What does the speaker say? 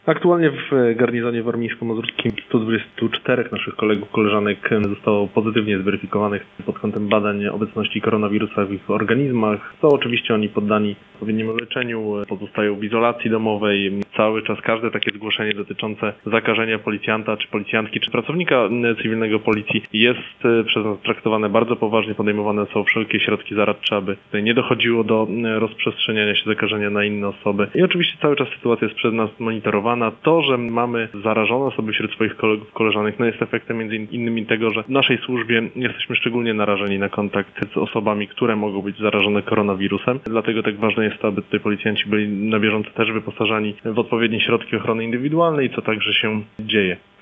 Aktualnie w garnizonie warmińsko-mazurskim 124 naszych kolegów, koleżanek zostało pozytywnie zweryfikowanych pod kątem badań obecności koronawirusa w ich organizmach. Są oczywiście oni poddani odpowiedniemu leczeniu, pozostają w izolacji domowej. Cały czas każde takie zgłoszenie dotyczące zakażenia policjanta, czy policjantki, czy pracownika cywilnego policji jest przez nas traktowane bardzo poważnie. Podejmowane są wszelkie środki zaradcze, aby tutaj nie dochodziło do rozprzestrzeniania się zakażenia na inne osoby. I oczywiście cały czas sytuacja jest przez nas monitorowana. To, że mamy zarażone osoby wśród swoich kolegów, koleżanek, jest efektem między innymi tego, że w naszej służbie jesteśmy szczególnie narażeni na kontakt z osobami, które mogą być zarażone koronawirusem. Dlatego tak ważne jest to, aby tutaj policjanci byli na bieżąco też wyposażani w odpowiednie środki ochrony indywidualnej, co także się dzieje.